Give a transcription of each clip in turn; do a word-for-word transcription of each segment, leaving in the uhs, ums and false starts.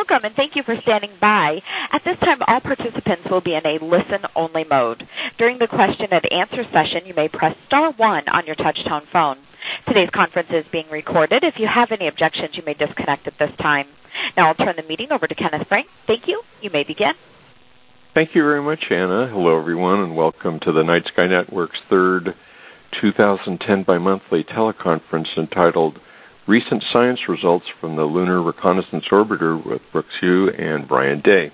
Welcome, and thank you for standing by. At this time, all participants will be in a listen-only mode. During the question and answer session, you may press star one on your touch-tone phone. Today's conference is being recorded. If you have any objections, you may disconnect at this time. Now I'll turn the meeting over to Kenneth Frank. Thank you. You may begin. Thank you very much, Anna. Hello, everyone, and welcome to the Night Sky Network's third two thousand ten bi-monthly teleconference entitled Recent Science Results from the Lunar Reconnaissance Orbiter with Brooke Hsu and Brian Day.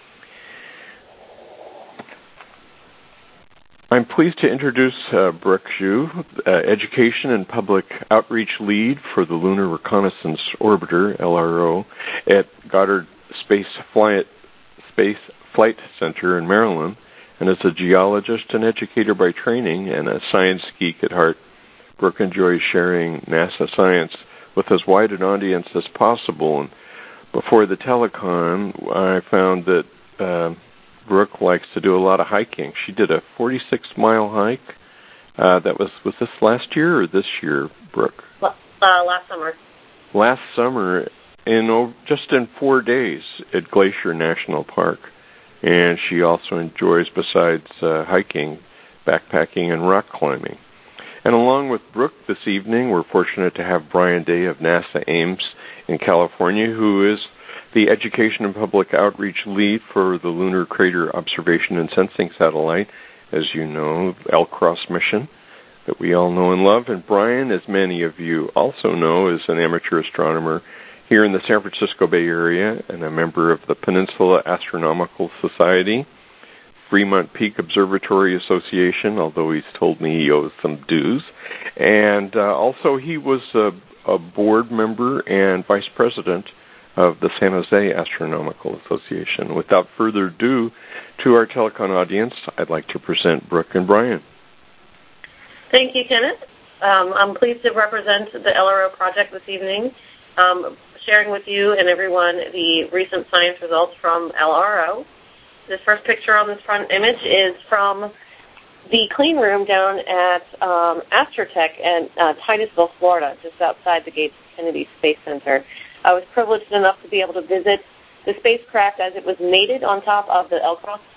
I'm pleased to introduce uh, Brooke Hsu, uh, Education and Public Outreach Lead for the Lunar Reconnaissance Orbiter, L R O, at Goddard Space Flight, Space Flight Center in Maryland, and is a geologist and educator by training and a science geek at heart. Brooke enjoys sharing NASA science with as wide an audience as possible. And before the telecon, I found that uh, Brooke likes to do a lot of hiking. She did a forty-six mile hike. Uh, that was, was this last year or this year, Brooke? Uh, last summer. Last summer, in oh, just in four days at Glacier National Park. And she also enjoys, besides uh, hiking, backpacking and rock climbing. And along with Brooke this evening, we're fortunate to have Brian Day of NASA Ames in California, who is the Education and Public Outreach Lead for the Lunar Crater Observation and Sensing Satellite, as you know, L CROSS mission that we all know and love. And Brian, as many of you also know, is an amateur astronomer here in the San Francisco Bay Area and a member of the Peninsula Astronomical Society, Fremont Peak Observatory Association, although he's told me he owes some dues. And uh, also he was a, a board member and vice president of the San Jose Astronomical Association. Without further ado, to our telecon audience, I'd like to present Brooke and Brian. Thank you, Kenneth. Um, I'm pleased to represent the L R O project this evening, um, sharing with you and everyone the recent science results from L R O. This first picture on this front image is from the clean room down at um, Astrotech in uh, Titusville, Florida, just outside the Gates Kennedy Space Center. I was privileged enough to be able to visit the spacecraft as it was mated on top of the L CROSS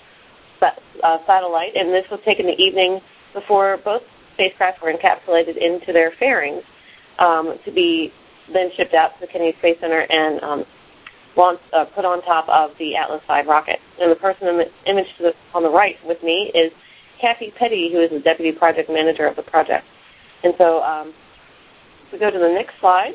uh, satellite, and this was taken the evening before both spacecraft were encapsulated into their fairings um, to be then shipped out to the Kennedy Space Center and um, launched, uh, put on top of the Atlas five rocket. And the person in the image to the, on the right with me is Kathy Petty, who is the Deputy Project Manager of the project. And so um, if we go to the next slide,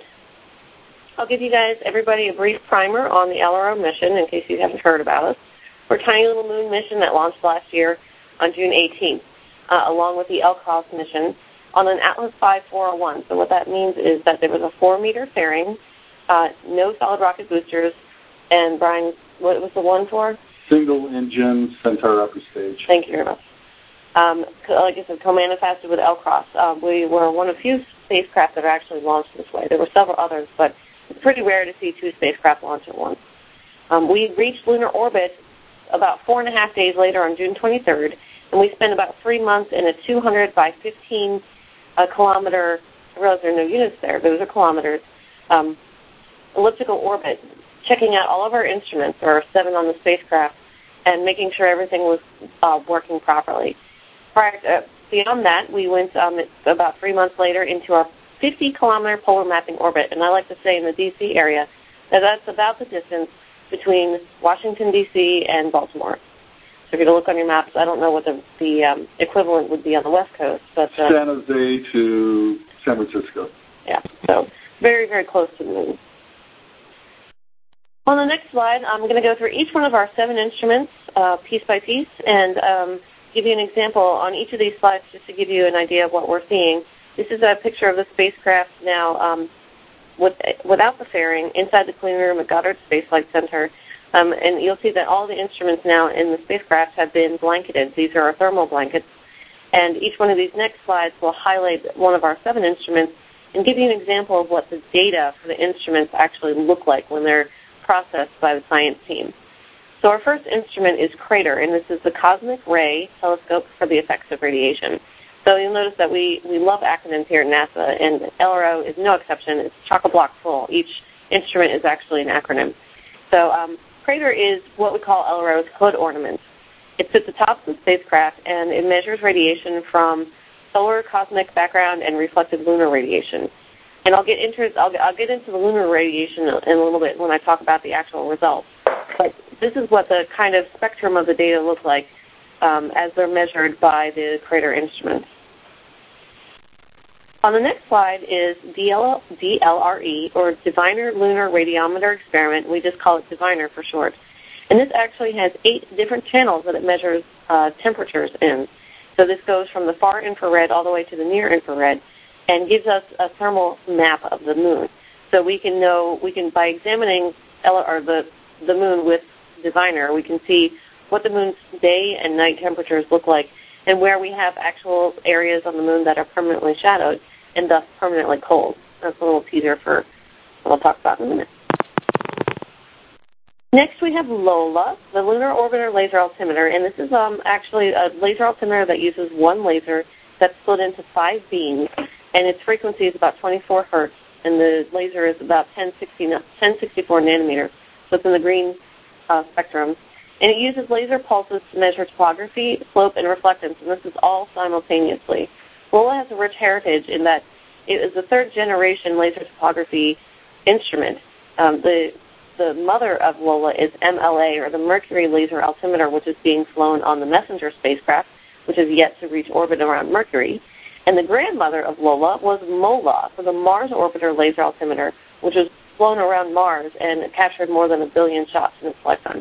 I'll give you guys, everybody, a brief primer on the L R O mission in case you haven't heard about us. We're a tiny little moon mission that launched last year on June eighteenth, uh, along with the L CROSS mission on an Atlas five four oh one. So what that means is that there was a four-meter fairing, uh, no solid rocket boosters, and Brian, what was the one for? Single-engine Centaur upper stage. Thank you very much. Um, like I said, co-manifested with L CROSS. Uh, we were one of few spacecraft that are actually launched this way. There were several others, but it's pretty rare to see two spacecraft launch at once. Um, we reached lunar orbit about four and a half days later on June twenty-third, and we spent about three months in a two hundred by fifteen uh, kilometer, I realize there are no units there, those are kilometers, um, elliptical orbit, checking out all of our instruments, there are seven on the spacecraft, and making sure everything was uh, working properly. Prior to, uh, beyond that, we went um, about three months later into our fifty kilometer polar mapping orbit, and I like to say in the D C area that that's about the distance between Washington, D C and Baltimore. So if you're going to look on your maps, I don't know what the, the um, equivalent would be on the West Coast. but uh, San Jose to San Francisco. Yeah, so very, very close to the moon. On the next slide, I'm going to go through each one of our seven instruments uh, piece by piece and um, give you an example on each of these slides just to give you an idea of what we're seeing. This is a picture of the spacecraft now um, with, without the fairing inside the clean room at Goddard Space Flight Center. Um, and you'll see that all the instruments now in the spacecraft have been blanketed. These are our thermal blankets. And each one of these next slides will highlight one of our seven instruments and give you an example of what the data for the instruments actually look like when they're processed by the science team. So our first instrument is CRATER, and this is the Cosmic Ray Telescope for the Effects of Radiation. So you'll notice that we, we love acronyms here at NASA, and L R O is no exception. It's chock-a-block full. Each instrument is actually an acronym. So um, Crater is what we call L R O's hood ornament. It's at the top of the spacecraft, and it measures radiation from solar cosmic background and reflected lunar radiation. And I'll get into I'll, I'll get into the lunar radiation in a little bit when I talk about the actual results. But this is what the kind of spectrum of the data look like um, as they're measured by the Crater instruments. On the next slide is D L R E, or Diviner Lunar Radiometer Experiment. We just call it Diviner for short. And this actually has eight different channels that it measures uh, temperatures in. So this goes from the far infrared all the way to the near infrared and gives us a thermal map of the moon. So we can know, we can, by examining L- or the, the moon with Diviner, we can see what the moon's day and night temperatures look like and where we have actual areas on the moon that are permanently shadowed and thus permanently cold. That's a little teaser for what I'll talk about in a minute. Next, we have LOLA, the Lunar Orbiter Laser Altimeter, and this is um, actually a laser altimeter that uses one laser that's split into five beams, and its frequency is about twenty-four hertz, and the laser is about ten sixty-four nanometers, so it's in the green uh, spectrum. And it uses laser pulses to measure topography, slope, and reflectance, and this is all simultaneously. LOLA has a rich heritage in that it is a third-generation laser topography instrument. Um, the The mother of LOLA is M L A, or the Mercury Laser Altimeter, which is being flown on the Messenger spacecraft, which is yet to reach orbit around Mercury. And the grandmother of LOLA was MOLA, for the Mars Orbiter Laser Altimeter, which was flown around Mars and captured more than a billion shots in its lifetime.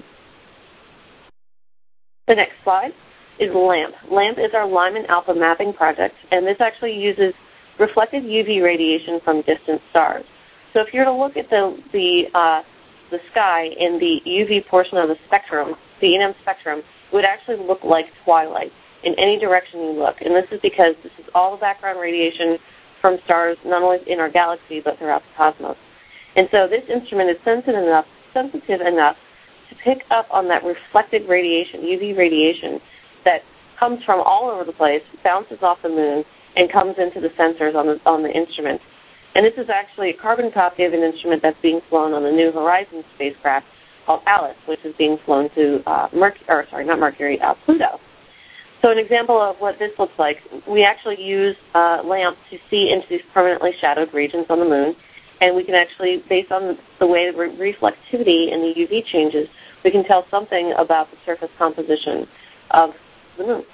The next slide is LAMP. LAMP is our Lyman Alpha mapping project, and this actually uses reflected U V radiation from distant stars. So if you were to look at the the uh, the sky in the U V portion of the spectrum, the E M spectrum, would actually look like twilight in any direction you look. And this is because this is all the background radiation from stars, not only in our galaxy, but throughout the cosmos. And so this instrument is sensitive enough, sensitive enough to pick up on that reflected radiation, U V radiation, that comes from all over the place, bounces off the moon, and comes into the sensors on the, on the instrument. And this is actually a carbon copy of an instrument that's being flown on the New Horizons spacecraft called ALICE, which is being flown to uh, Mercury, or sorry, not Mercury, uh, Pluto. So an example of what this looks like, we actually use uh, LAMP to see into these permanently shadowed regions on the moon, and we can actually, based on the way the re- reflectivity and the U V changes, we can tell something about the surface composition of the moon.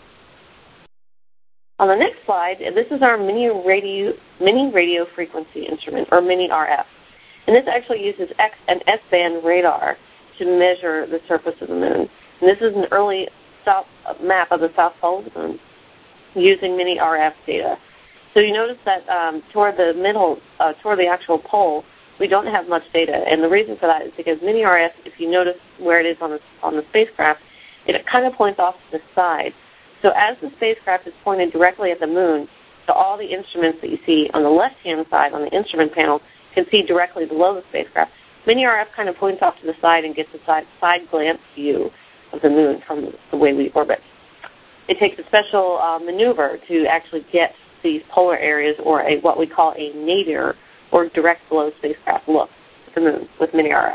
On the next slide, this is our mini radio, mini radio frequency instrument, or mini R F. And this actually uses X and S-band radar to measure the surface of the moon. And this is an early south map of the south pole of the moon using mini R F data. So you notice that um, toward the middle, uh, toward the actual pole, we don't have much data. And the reason for that is because mini R F, if you notice where it is on the, on the spacecraft, it kind of points off to the side. So as the spacecraft is pointed directly at the moon, so all the instruments that you see on the left-hand side on the instrument panel can see directly below the spacecraft. Mini R F kind of points off to the side and gets a side, side glance view of the moon from the way we orbit. It takes a special uh, maneuver to actually get these polar areas, or a what we call a nadir, or direct below spacecraft look at the moon with mini R F.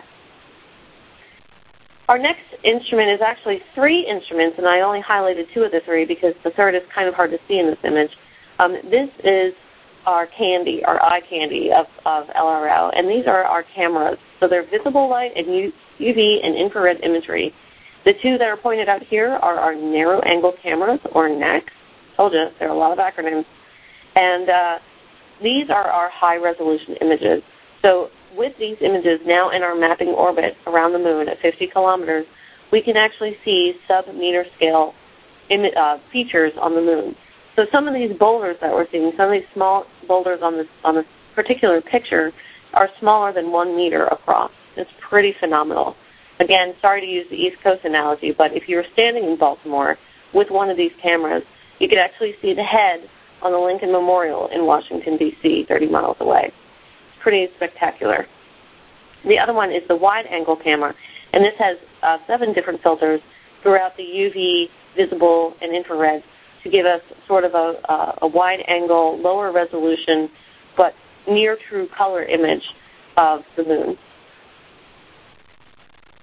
Our next instrument is actually three instruments, and I only highlighted two of the three because the third is kind of hard to see in this image. Um, this is our candy, our eye candy of, of L R O, and these are our cameras. So they're visible light and U V and infrared imagery. The two that are pointed out here are our narrow angle cameras, or N A C. Told you, there are a lot of acronyms. And uh, these are our high resolution images. So with these images now in our mapping orbit around the moon at fifty kilometers, we can actually see sub-meter scale Im- uh, features on the moon. So some of these boulders that we're seeing, some of these small boulders on this on this particular picture are smaller than one meter across. It's pretty phenomenal. Again, sorry to use the East Coast analogy, but if you were standing in Baltimore with one of these cameras, you could actually see the head on the Lincoln Memorial in Washington, D C, thirty miles away. Pretty spectacular. The other one is the wide-angle camera, and this has uh, seven different filters throughout the U V, visible, and infrared to give us sort of a, uh, a wide-angle, lower resolution, but near-true color image of the moon.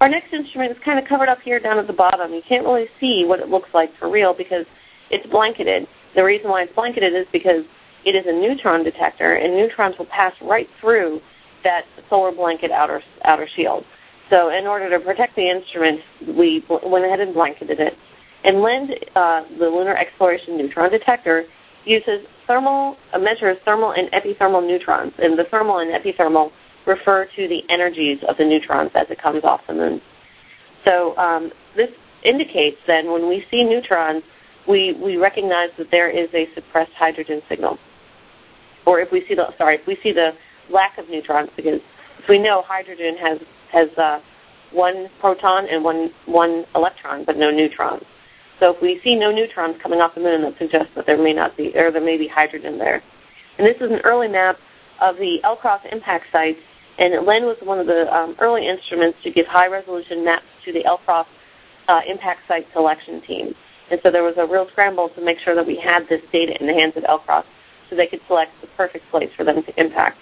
Our next instrument is kind of covered up here down at the bottom. You can't really see what it looks like for real because it's blanketed. The reason why it's blanketed is because it is a neutron detector, and neutrons will pass right through that solar blanket outer outer shield. So in order to protect the instrument, we went ahead and blanketed it. And LEND, uh, the Lunar Exploration Neutron Detector, uses thermal, uh, measures thermal and epithermal neutrons, and the thermal and epithermal refer to the energies of the neutrons as it comes off the moon. So um, this indicates then when we see neutrons, we, we recognize that there is a suppressed hydrogen signal. Or if we see the sorry, if we see the lack of neutrons, because if we know hydrogen has has uh, one proton and one one electron, but no neutrons. So if we see no neutrons coming off the moon, that suggests that there may not be, or there may be hydrogen there. And this is an early map of the L CROSS impact sites, and LEND was one of the um, early instruments to give high-resolution maps to the L CROSS uh, impact site selection team. And so there was a real scramble to make sure that we had this data in the hands of L CROSS so they could select the perfect place for them to impact.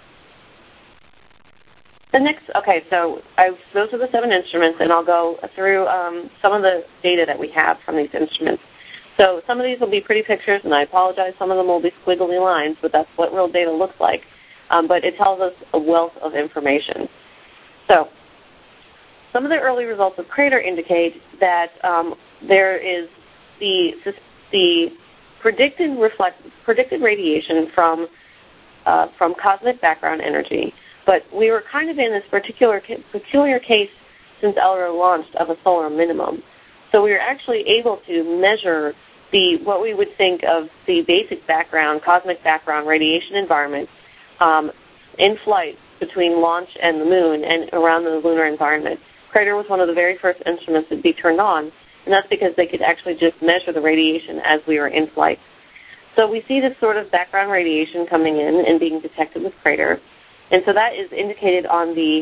The next, okay, so I've, those are the seven instruments, and I'll go through um, some of the data that we have from these instruments. So some of these will be pretty pictures, and I apologize, some of them will be squiggly lines, but that's what real data looks like. Um, but it tells us a wealth of information. So some of the early results of CRATER indicate that um, there is the the predicted reflect predicted radiation from uh, from cosmic background energy. But we were kind of in this particular peculiar case since L R O launched of a solar minimum. So we were actually able to measure the what we would think of the basic background, cosmic background radiation environment um, in flight between launch and the moon and around the lunar environment. CRATER was one of the very first instruments to be turned on, and that's because they could actually just measure the radiation as we were in flight. So we see this sort of background radiation coming in and being detected with CRATER. And so that is indicated on the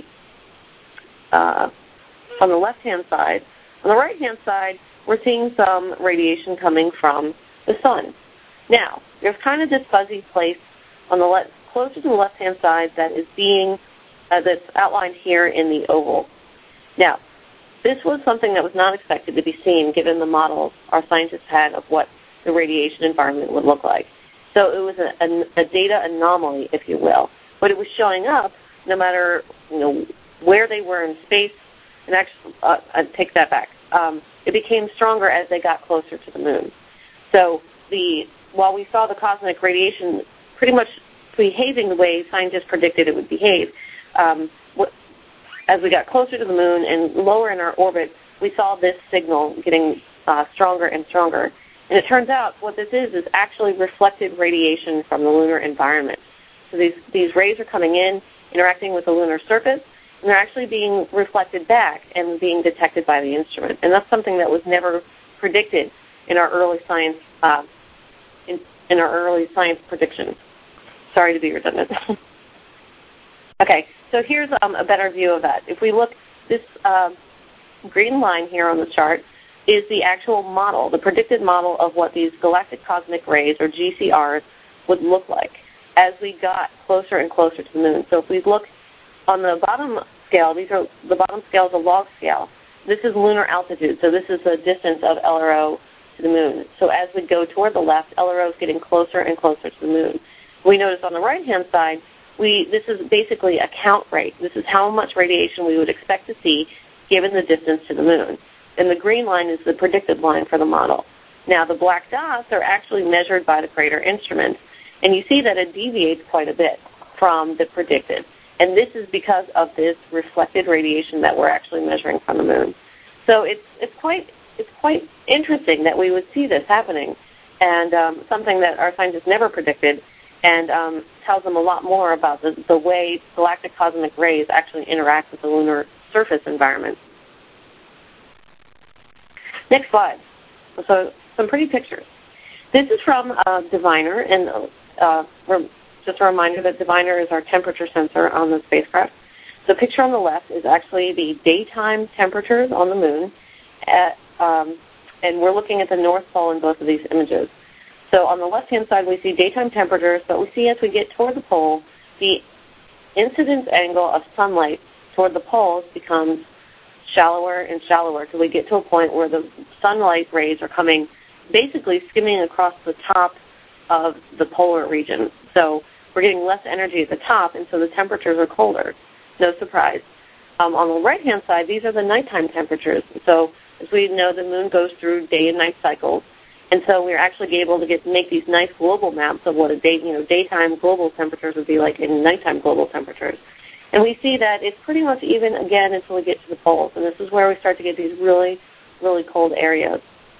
uh, on the left-hand side. On the right-hand side, we're seeing some radiation coming from the sun. Now, there's kind of this fuzzy place on the left, closer to the left-hand side that is being uh, that's outlined here in the oval. Now, this was something that was not expected to be seen given the models our scientists had of what the radiation environment would look like. So it was a, a, a data anomaly, if you will. But it was showing up no matter you know where they were in space. And actually, uh, I take that back. Um, it became stronger as they got closer to the moon. So the while we saw the cosmic radiation pretty much behaving the way scientists predicted it would behave, um, what, as we got closer to the moon and lower in our orbit, we saw this signal getting uh, stronger and stronger. And it turns out what this is is actually reflected radiation from the lunar environment. So these, these rays are coming in, interacting with the lunar surface, and they're actually being reflected back and being detected by the instrument. And that's something that was never predicted in our early science uh, in, in our early science predictions. Sorry to be redundant. Okay, so here's um, a better view of that. If we look, this uh, green line here on the chart is the actual model, the predicted model of what these galactic cosmic rays, or G C Rs, would look like as we got closer and closer to the moon. So if we look on the bottom scale, these are the bottom scale is a log scale. This is lunar altitude, so this is the distance of L R O to the moon. So as we go toward the left, L R O is getting closer and closer to the moon. We notice on the right-hand side, we this is basically a count rate. This is how much radiation we would expect to see given the distance to the moon. And the green line is the predicted line for the model. Now, the black dots are actually measured by the CRATER instrument, and you see that it deviates quite a bit from the predicted. And this is because of this reflected radiation that we're actually measuring from the moon. So it's it's quite it's quite interesting that we would see this happening, and um, something that our scientists never predicted, and um, tells them a lot more about the, the way galactic cosmic rays actually interact with the lunar surface environment. Next slide. So some pretty pictures. This is from uh, Diviner, and uh, just a reminder that Diviner is our temperature sensor on the spacecraft. The picture on the left is actually the daytime temperatures on the moon, at, um, and we're looking at the North Pole in both of these images. So on the left-hand side, we see daytime temperatures, but we see as we get toward the pole, the incidence angle of sunlight toward the poles becomes shallower and shallower till we get to a point where the sunlight rays are coming, basically skimming across the top of the polar region. So we're getting less energy at the top, and so the temperatures are colder. No surprise. Um, on the right-hand side, these are the nighttime temperatures. So as we know, the moon goes through day and night cycles, and so we're actually able to get make these nice global maps of what a day, you know, daytime global temperatures would be like and nighttime global temperatures. And we see that it's pretty much even again until we get to the poles, and this is where we start to get these really, really cold areas.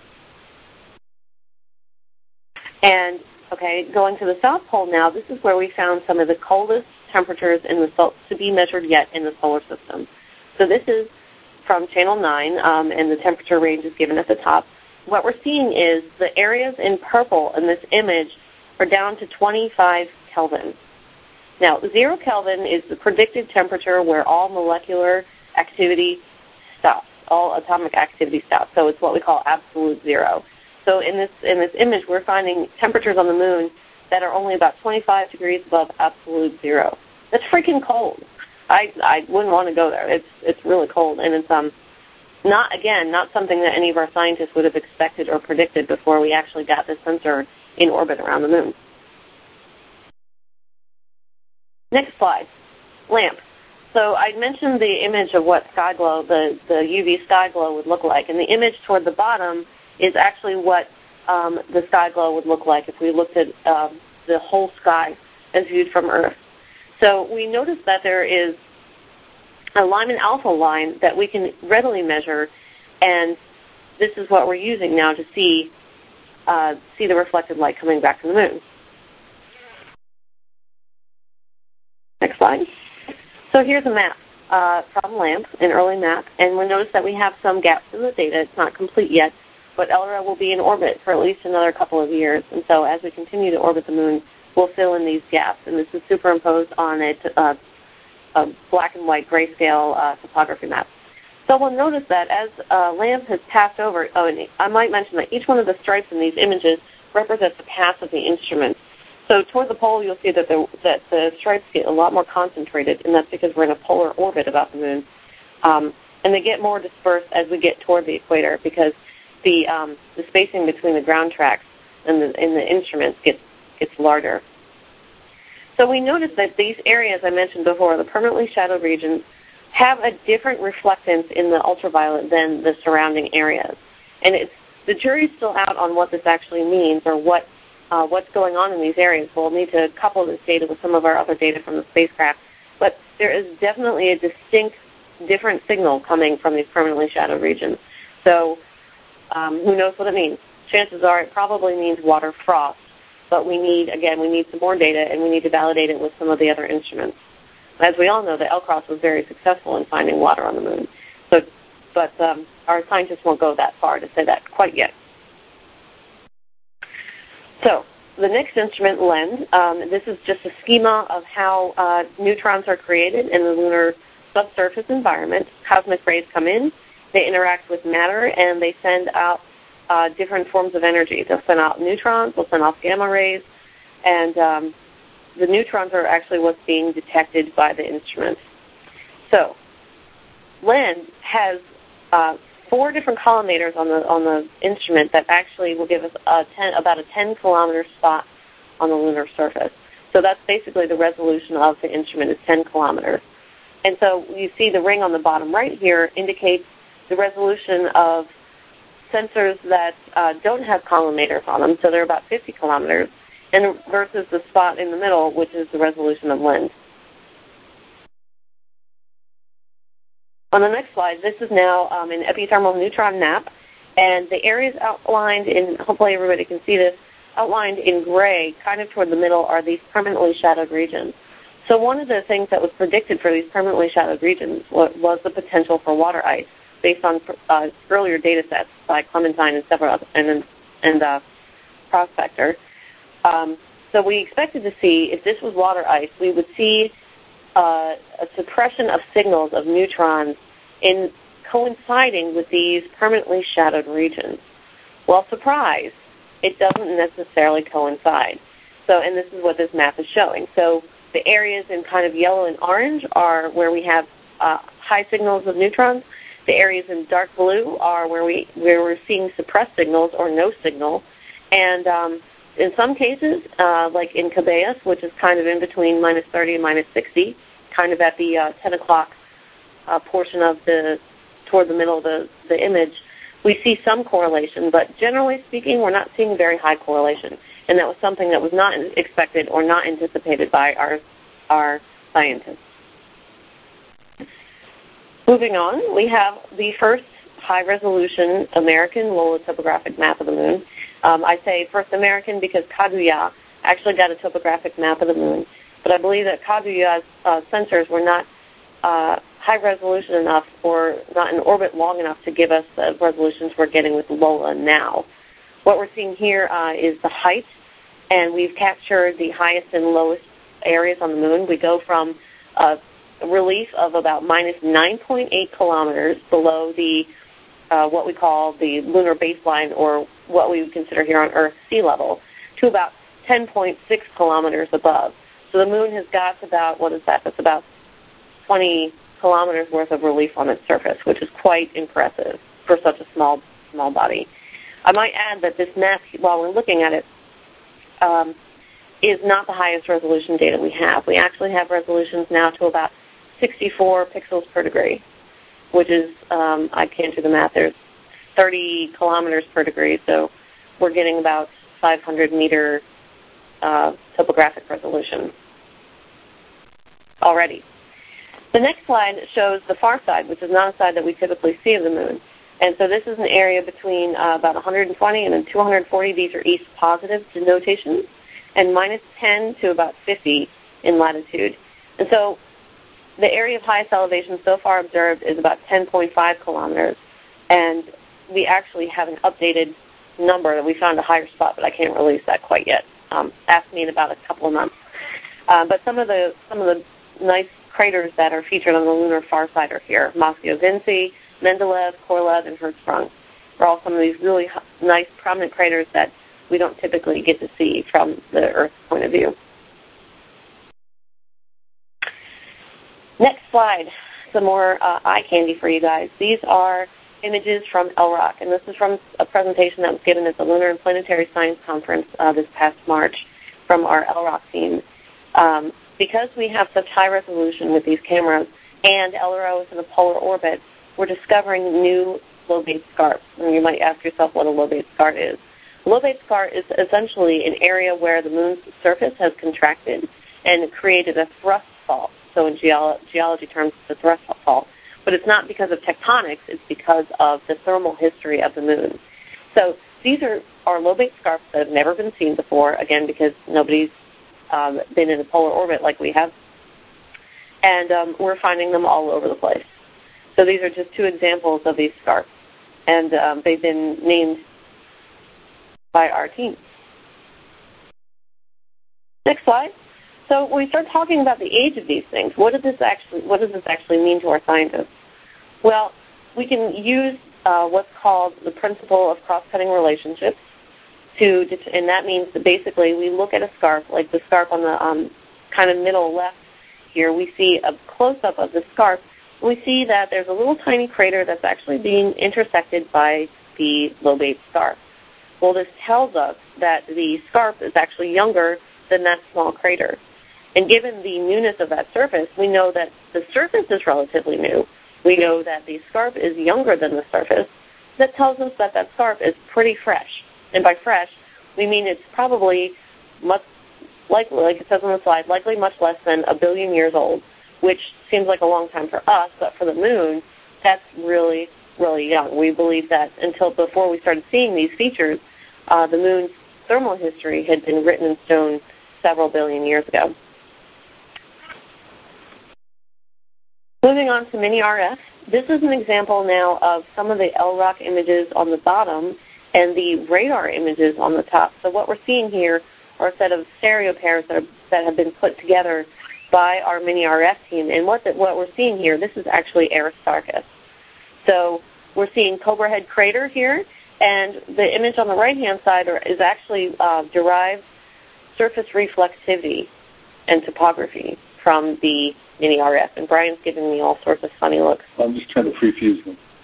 And, okay, going to the South Pole now, this is where we found some of the coldest temperatures in the sol- to be measured yet in the solar system. So this is from Channel nine, um, and the temperature range is given at the top. What we're seeing is the areas in purple in this image are down to twenty-five Kelvin. Now, zero Kelvin is the predicted temperature where all molecular activity stops, all atomic activity stops. So it's what we call absolute zero. So in this in this image, we're finding temperatures on the moon that are only about twenty-five degrees above absolute zero. That's freaking cold. I I wouldn't want to go there. It's it's really cold, and it's um not again not something that any of our scientists would have expected or predicted before we actually got this sensor in orbit around the moon. Next slide, lamp. So I mentioned the image of what sky glow, the the U V sky glow would look like, and the image toward the bottom is actually what um, the sky glow would look like if we looked at um, the whole sky as viewed from Earth. So we noticed that there is a Lyman alpha line that we can readily measure, and this is what we're using now to see uh, see the reflected light coming back from the moon. Next slide. So here's a map uh, from LAMP, an early map, and we'll notice that we have some gaps in the data. It's not complete yet, but L R O will be in orbit for at least another couple of years. And so as we continue to orbit the moon, we'll fill in these gaps. And this is superimposed on a, uh, a black and white grayscale uh, topography map. So we'll notice that as uh, LAMP has passed over, oh, and I might mention that each one of the stripes in these images represents a pass of the instrument. So toward the pole, you'll see that the, that the stripes get a lot more concentrated, and that's because we're in a polar orbit about the moon. Um, and they get more dispersed as we get toward the equator because the um, the spacing between the ground tracks and the, and the instruments gets, gets larger. So we notice that these areas I mentioned before, the permanently shadowed regions, have a different reflectance in the ultraviolet than the surrounding areas. And it's, the jury's still out on what this actually means or what uh, what's going on in these areas. We'll need to couple this data with some of our other data from the spacecraft. But there is definitely a distinct, different signal coming from these permanently shadowed regions. So um, who knows what it means? Chances are it probably means water frost. But we need, again, we need some more data, and we need to validate it with some of the other instruments. As we all know, the L CROSS was very successful in finding water on the moon. So, but um, our scientists won't go that far to say that quite yet. So the next instrument, LEND, um, this is just a schema of how uh, neutrons are created in the lunar subsurface environment. Cosmic rays come in, they interact with matter, and they send out uh, different forms of energy. They'll send out neutrons, they'll send off gamma rays, and um, the neutrons are actually what's being detected by the instruments. So LEND has uh, four different collimators on the on the instrument that actually will give us a ten, about a ten kilometer spot on the lunar surface. So that's basically the resolution of the instrument is ten kilometers. And so you see the ring on the bottom right here indicates the resolution of sensors that uh, don't have collimators on them, so they're about fifty kilometers, and versus the spot in the middle, which is the resolution of LEND. On the next slide, this is now um, an epithermal neutron map, and the areas outlined in, hopefully everybody can see this, outlined in gray, kind of toward the middle, are these permanently shadowed regions. So one of the things that was predicted for these permanently shadowed regions was, was the potential for water ice, based on uh, earlier data sets by Clementine and several other, and, and uh, Prospector. Um, so we expected to see, if this was water ice, we would see uh, a suppression of signals of neutrons in coinciding with these permanently shadowed regions. Well, surprise, it doesn't necessarily coincide. So, and this is what this map is showing. So the areas in kind of yellow and orange are where we have uh, high signals of neutrons. The areas in dark blue are where, we, where we're seeing suppressed signals or no signal. And um, in some cases, uh, like in Cabeas, which is kind of in between minus thirty and minus sixty, kind of at the uh, ten o'clock uh, portion of the, toward the middle of the, the image, we see some correlation. But generally speaking, we're not seeing very high correlation. And that was something that was not expected or not anticipated by our, our scientists. Moving on, we have the first high-resolution American LOLA topographic map of the moon. Um, I say first American because Kaguya actually got a topographic map of the moon, but I believe that Kaguya's uh, sensors were not uh, high-resolution enough or not in orbit long enough to give us the resolutions we're getting with LOLA now. What we're seeing here uh, is the height, and we've captured the highest and lowest areas on the moon. We go from uh, a relief of about minus nine point eight kilometers below the uh, what we call the lunar baseline, or what we would consider here on Earth sea level, to about ten point six kilometers above. So the moon has got about, what is that? That's about twenty kilometers worth of relief on its surface, which is quite impressive for such a small small body. I might add that this map, while we're looking at it, um, is not the highest resolution data we have. We actually have resolutions now to about sixty-four pixels per degree, which is, um, I can't do the math, there's thirty kilometers per degree, so we're getting about five hundred meter uh, topographic resolution already. The next slide shows the far side, which is not a side that we typically see of the moon. And so this is an area between uh, about one hundred twenty and then two hundred forty. These are east positive denotations, and minus ten to about fifty in latitude. And so the area of highest elevation so far observed is about ten point five kilometers. And we actually have an updated number that we found a higher spot, but I can't release that quite yet. Um, ask me in about a couple of months. Uh, but some of the some of the nice craters that are featured on the lunar far side are here: Moscow Vinci, Mendeleev, Korolev, and Hertzsprung are all some of these really nice, prominent craters that we don't typically get to see from the Earth's point of view. Next slide, some more uh, eye candy for you guys. These are images from L R O C, and this is from a presentation that was given at the Lunar and Planetary Science Conference uh, this past March from our L R O C team. Um, because we have such high resolution with these cameras and L R O is in a polar orbit, we're discovering new lobate scarps. And you might ask yourself what a lobate scarp is. A lobate scarp is essentially an area where the moon's surface has contracted and created a thrust fault. So in geolo- geology terms, it's a thrust fault. But it's not because of tectonics, it's because of the thermal history of the moon. So these are, are lobate scarps that have never been seen before, again, because nobody's um, been in a polar orbit like we have. And um, we're finding them all over the place. So these are just two examples of these scarps. And um, they've been named by our team. Next slide. So when we start talking about the age of these things, what does this actually what does this actually mean to our scientists? Well, we can use uh, what's called the principle of cross-cutting relationships to, and that means that basically we look at a scarp, like the scarp on the um, kind of middle left here. We see a close-up of the scarp. We see that there's a little tiny crater that's actually being intersected by the lobate scarp. Well, this tells us that the scarp is actually younger than that small crater. And given the newness of that surface, we know that the surface is relatively new. We know that the scarp is younger than the surface. That tells us that that scarp is pretty fresh. And by fresh, we mean it's probably much, likely, like it says on the slide, likely much less than a billion years old, which seems like a long time for us, but for the moon, that's really, really young. We believe that until before we started seeing these features, uh, the moon's thermal history had been written in stone several billion years ago. Moving on to mini R F, this is an example now of some of the L R O C images on the bottom and the radar images on the top. So what we're seeing here are a set of stereo pairs that, are, that have been put together by our mini R F team. And what, the, what we're seeing here, this is actually Aristarchus. So we're seeing Cobra Head Crater here, and the image on the right-hand side are, is actually uh, derived surface reflectivity and topography from the mini R F. And Brian's giving me all sorts of funny looks. I'm just trying to pre-fuse them.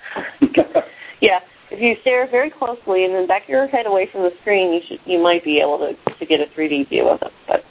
if you stare very closely and then back your head away from the screen, you should you might be able to, to get a three D view of it. But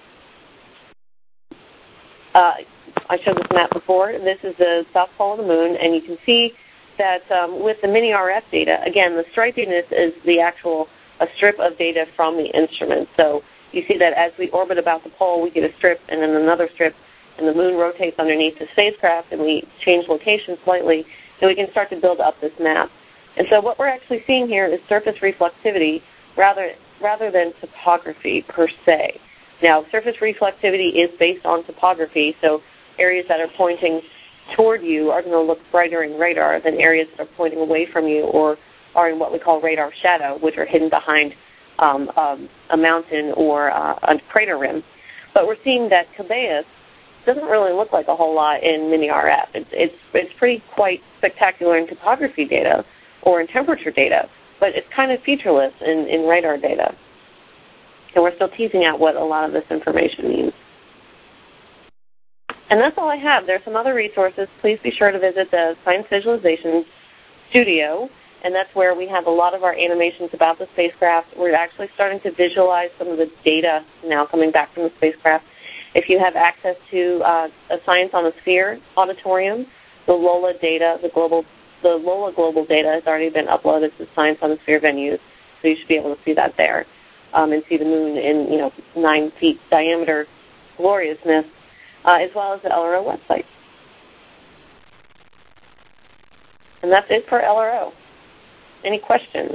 uh, I showed this map before. This is the south pole of the moon, and you can see that um, with the mini R F data, again, the stripiness is the actual a strip of data from the instrument. So you see that as we orbit about the pole, we get a strip and then another strip, and the moon rotates underneath the spacecraft, and we change location slightly, and we can start to build up this map. And so what we're actually seeing here is surface reflectivity rather rather than topography per se. Now, surface reflectivity is based on topography, so areas that are pointing toward you are going to look brighter in radar than areas that are pointing away from you or are in what we call radar shadow, which are hidden behind um, um, a mountain or uh, a crater rim. But we're seeing that Cabeus doesn't really look like a whole lot in mini R F. It's, it's, it's pretty quite spectacular in topography data or in temperature data, but it's kind of featureless in, in radar data. And we're still teasing out what a lot of this information means. And that's all I have. There are some other resources. Please be sure to visit the Science Visualization Studio, and that's where we have a lot of our animations about the spacecraft. We're actually starting to visualize some of the data now coming back from the spacecraft. If you have access to uh, a Science on a Sphere auditorium, the LOLA data, the global, the LOLA global data has already been uploaded to Science on a Sphere venues, so you should be able to see that there um, and see the moon in, you know, nine feet diameter gloriousness, uh, as well as the L R O website. And that's it for L R O. Any questions?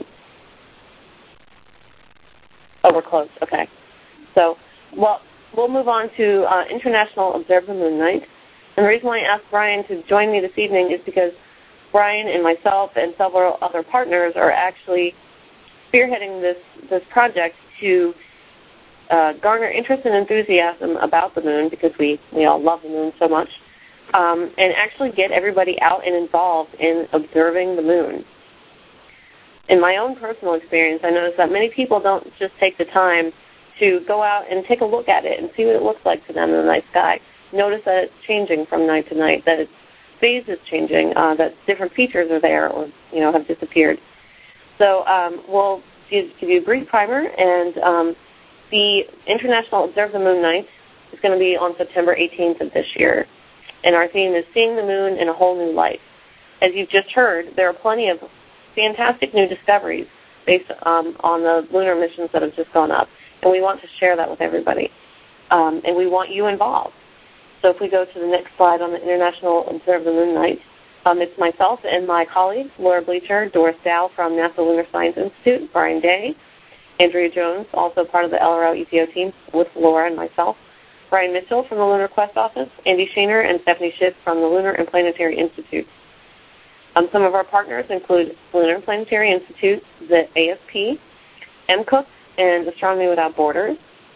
Oh, we're close. Okay. So, well, we'll move on to uh, International Observe the Moon Night. And the reason why I asked Brian to join me this evening is because Brian and myself and several other partners are actually spearheading this, this project to uh, garner interest and enthusiasm about the moon, because we, we all love the moon so much, um, and actually get everybody out and involved in observing the moon. In my own personal experience, I noticed that many people don't just take the time to go out and take a look at it and see what it looks like to them in the night sky. Notice that it's changing from night to night, that its phase is changing, uh, that different features are there or, you know, have disappeared. So um, we'll give, give you a brief primer, and um, the International Observe the Moon Night is going to be on September eighteenth of this year, and our theme is Seeing the Moon in a Whole New Light. As you've just heard, there are plenty of fantastic new discoveries based um, on the lunar missions that have just gone up, and we want to share that with everybody, um, and we want you involved. So if we go to the next slide on the International Observe the Moon Night, um, it's myself and my colleagues, Laura Bleacher, Doris Dow from NASA Lunar Science Institute, Brian Day, Andrea Jones, also part of the L R O E P O team with Laura and myself, Brian Mitchell from the Lunar Quest Office, Andy Shaner and Stephanie Schiff from the Lunar and Planetary Institute. Um, some of our partners include Lunar and Planetary Institute, the A S P, M C O O C, and Astronomy Without Borders.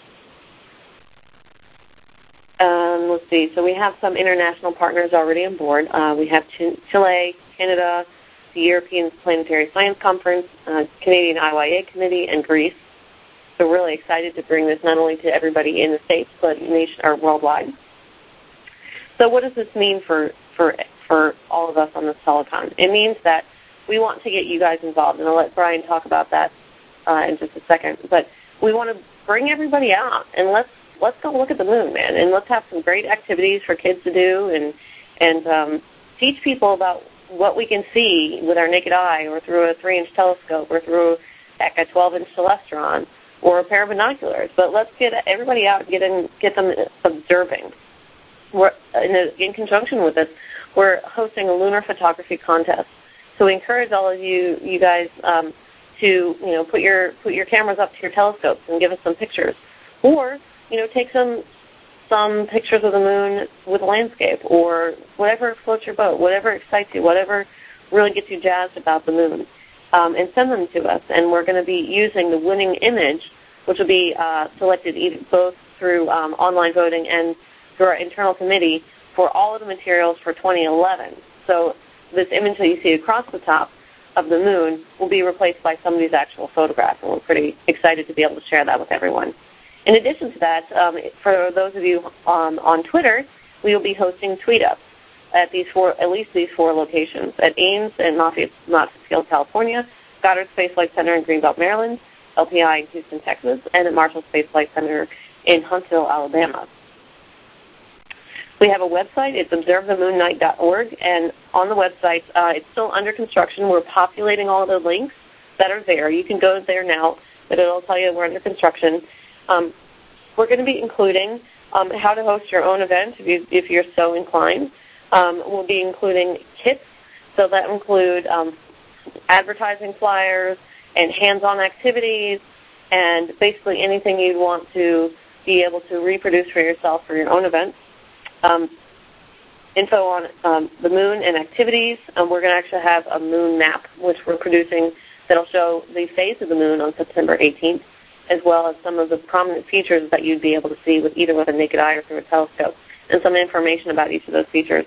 Um, let's see, so we have some international partners already on board. Uh, we have Ch- Chile, Canada, the European Planetary Science Conference, uh, Canadian I Y A Committee, and Greece. So we're really excited to bring this not only to everybody in the States, but nation, or worldwide. So what does this mean for, for, for all of us on this telecon? It means that we want to get you guys involved, and I'll let Brian talk about that uh, in just a second. But we want to bring everybody out, and let's let's go look at the moon, man, and let's have some great activities for kids to do, and and um, teach people about what we can see with our naked eye, or through a three-inch telescope, or through heck, a twelve-inch celestron, or a pair of binoculars. But let's get everybody out and get in, get them observing. We're in, a, in conjunction with this, we're hosting a lunar photography contest. So we encourage all of you, you guys, um, to you know put your put your cameras up to your telescopes and give us some pictures, or you know take some some pictures of the moon with a landscape, or whatever floats your boat, whatever excites you, whatever really gets you jazzed about the moon, um, and send them to us. And we're going to be using the winning image, which will be uh, selected either, both through um, online voting and through our internal committee for all of the materials for twenty eleven. So this image that you see across the top of the moon will be replaced by somebody's actual photograph, and we're pretty excited to be able to share that with everyone. In addition to that, um, for those of you um, on Twitter, we will be hosting tweet-ups. at these four, at least these four locations: at Ames in Knoxville, California, Goddard Space Flight Center in Greenbelt, Maryland, L P I in Houston, Texas, and at Marshall Space Flight Center in Huntsville, Alabama. We have a website. It's observe the moon night dot org, and on the website, uh, it's still under construction. We're populating all the links that are there. You can go there now, but it'll tell you we're under construction. Um, we're going to be including um, how to host your own event if, you, if you're so inclined. Um, we'll be including kits, so that include um, advertising flyers and hands-on activities and basically anything you'd want to be able to reproduce for yourself for your own event. Um, info on um, the moon and activities. Um, we're going to actually have a moon map, which we're producing, that'll show the phase of the moon on September eighteenth, as well as some of the prominent features that you'd be able to see with either with a naked eye or through a telescope, and some information about each of those features.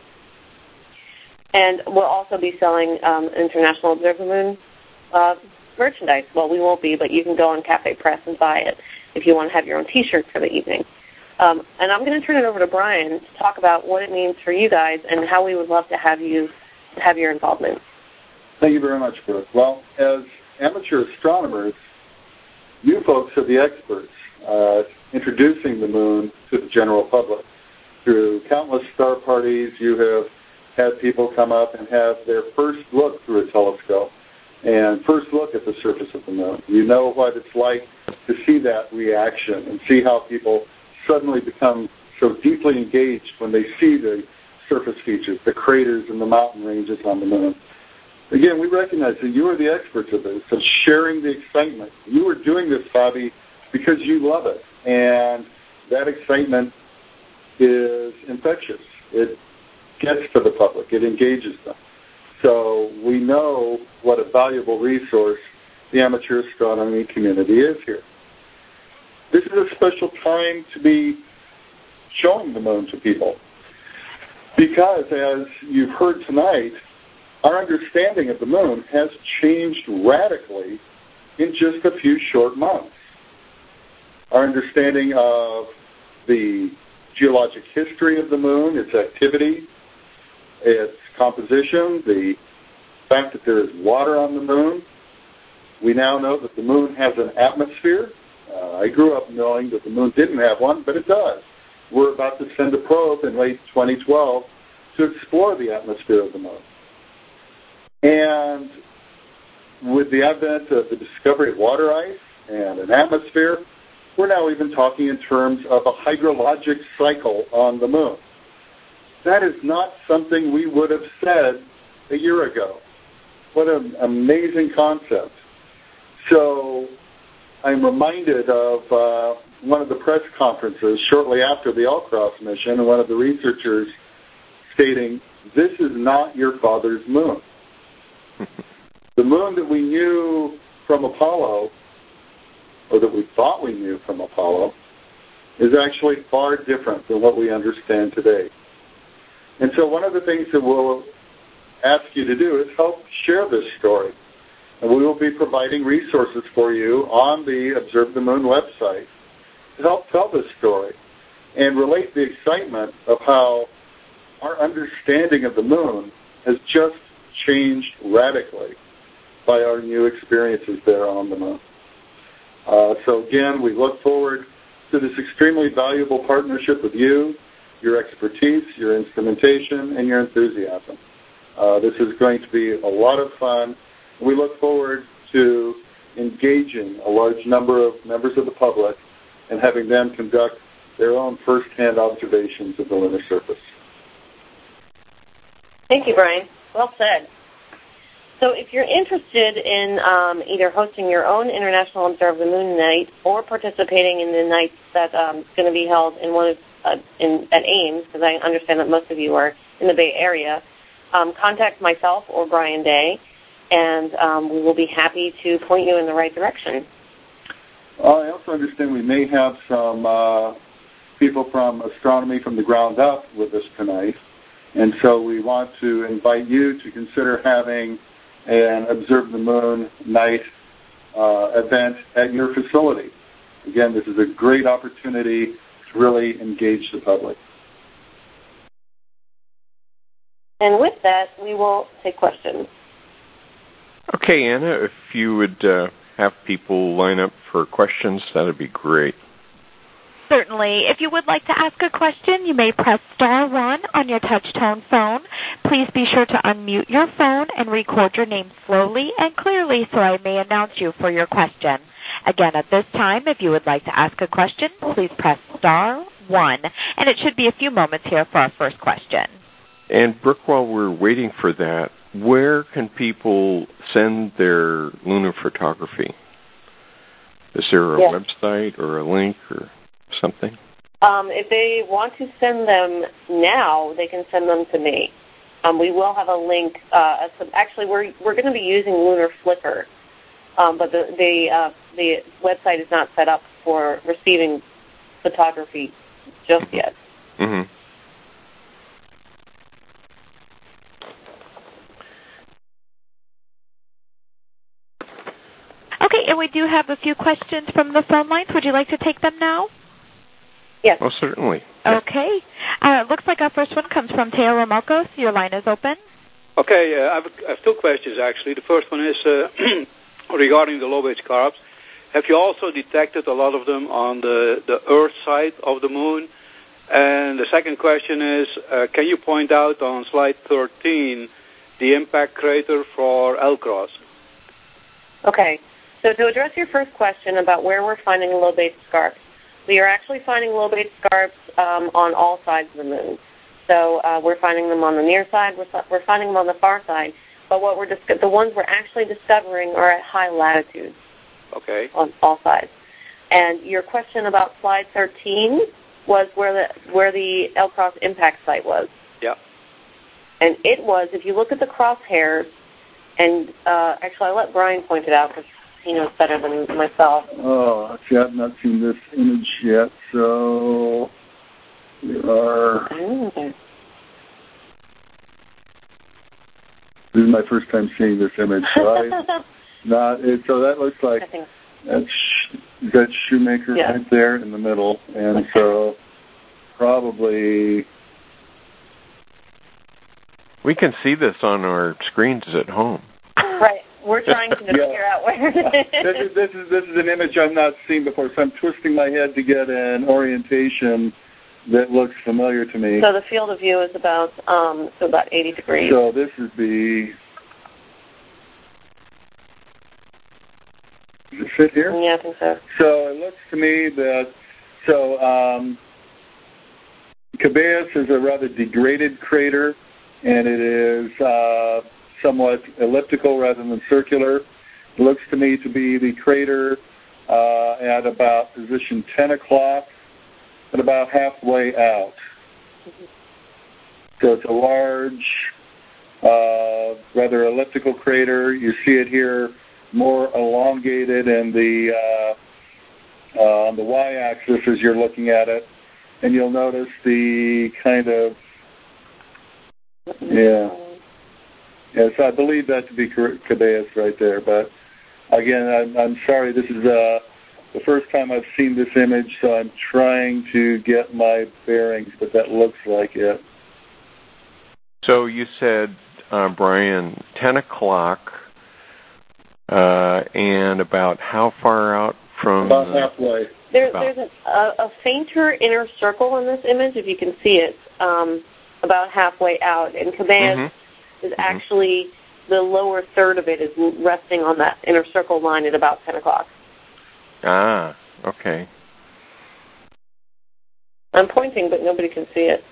And we'll also be selling um, International Observe the Moon uh, merchandise. Well, we won't be, but you can go on Cafe Press and buy it if you want to have your own T-shirt for the evening. Um, and I'm going to turn it over to Brian to talk about what it means for you guys and how we would love to have you have your involvement. Thank you very much, Brooke. Well, as amateur astronomers, you folks are the experts uh, introducing the moon to the general public. Through countless star parties, you have had people come up and have their first look through a telescope and first look at the surface of the moon. You know what it's like to see that reaction and see how people suddenly become so deeply engaged when they see the surface features, the craters and the mountain ranges on the moon. Again, we recognize that you are the experts of this, of sharing the excitement. You are doing this hobby because you love it, and that excitement is infectious. It gets to the public. It engages them. So we know what a valuable resource the amateur astronomy community is here. This is a special time to be showing the moon to people because, as you've heard tonight, our understanding of the moon has changed radically in just a few short months. Our understanding of the geologic history of the moon, its activity, its composition, the fact that there is water on the moon. We now know that the moon has an atmosphere. Uh, I grew up knowing that the moon didn't have one, but it does. We're about to send a probe in late twenty twelve to explore the atmosphere of the moon. And with the advent of the discovery of water ice and an atmosphere, we're now even talking in terms of a hydrologic cycle on the moon. That is not something we would have said a year ago. What an amazing concept. So I'm reminded of uh, one of the press conferences shortly after the All-Cross mission, and one of the researchers stating, "This is not your father's moon." The moon that we knew from Apollo, or that we thought we knew from Apollo, is actually far different than what we understand today. And so one of the things that we'll ask you to do is help share this story. And we will be providing resources for you on the Observe the Moon website to help tell this story and relate the excitement of how our understanding of the moon has just changed radically by our new experiences there on the moon. Uh, so again, we look forward to this extremely valuable partnership with you, your expertise, your instrumentation, and your enthusiasm. Uh, this is going to be a lot of fun. We look forward to engaging a large number of members of the public and having them conduct their own first-hand observations of the lunar surface. Thank you, Brian. Well said. So if you're interested in um, either hosting your own International Observe the Moon night or participating in the nights that um, is going to be held in one of, uh, in, at Ames, because I understand that most of you are in the Bay Area, um, contact myself or Brian Day, and um, we will be happy to point you in the right direction. Uh, I also understand we may have some uh, people from astronomy from the ground up with us tonight, and so we want to invite you to consider having an Observe the Moon night uh, event at your facility. Again, this is a great opportunity to really engage the public. And with that, we will take questions. Okay, Anna, if you would uh, have people line up for questions, that would be great. Certainly. If you would like to ask a question, you may press star one on your touch-tone phone. Please be sure to unmute your phone and record your name slowly and clearly so I may announce you for your question. Again, at this time, if you would like to ask a question, please press star one. And it should be a few moments here for our first question. And, Brooke, while we're waiting for that, where can people send their lunar photography? Is there a yes. website or a link or something? Um, if they want to send them now, they can send them to me. Um, we will have a link. Uh, some, actually, we're we're going to be using Lunar Flickr, um, but the the uh, the website is not set up for receiving photography just mm-hmm. yet. Mm-hmm. Okay, and we do have a few questions from the phone lines. Would you like to take them now? Yes. Oh, certainly. Okay. Uh, looks like our first one comes from Teo Marcos. Your line is open. Okay, uh, I, have, I have two questions, actually. The first one is uh, regarding the low-base scarps. Have you also detected a lot of them on the, the Earth side of the moon? And the second question is, uh, can you point out on slide thirteen the impact crater for L-Cross? Okay. So to address your first question about where we're finding low-base scarps, we are actually finding low-base scarps um, on all sides of the moon. So uh, we're finding them on the near side, we're, we're finding them on the far side, but what we're dis- the ones we're actually discovering are at high latitudes. Okay. On all sides. And your question about slide thirteen was where the where the L-Cross impact site was. Yeah. And it was, if you look at the crosshairs, and uh, actually I'll let Brian point it out because he knows better than myself. Oh, actually, I've not seen this image yet, so we are... Okay. This is my first time seeing this image, so I... not, it, so that looks like... I think that's, that's Shoemaker yeah. right there in the middle, and so probably... We can see this on our screens at home. Right. We're trying to figure yeah. out where it is. This is, this is this is an image I've not seen before, so I'm twisting my head to get an orientation that looks familiar to me. So the field of view is about um, so about eighty degrees. So this would be... Does it fit here? Yeah, I think so. So it looks to me that... So um, Cabeus is a rather degraded crater, and it is... Uh, somewhat elliptical rather than circular. It looks to me to be the crater uh, at about position ten o'clock, at about halfway out. Mm-hmm. So it's a large, uh, rather elliptical crater. You see it here more elongated in the uh, uh, on the y-axis as you're looking at it, and you'll notice the kind of yeah. Yes, I believe that to be Cabeus right there. But again, I'm, I'm sorry. This is uh, the first time I've seen this image, so I'm trying to get my bearings. But that looks like it. So you said, uh, Brian, ten o'clock, uh, and about how far out from? About halfway. There, about. There's a, a fainter inner circle in this image, if you can see it, um, about halfway out, and Cabeus. Mm-hmm. is actually the lower third of it is resting on that inner circle line at about ten o'clock. Ah, okay. I'm pointing, but nobody can see it.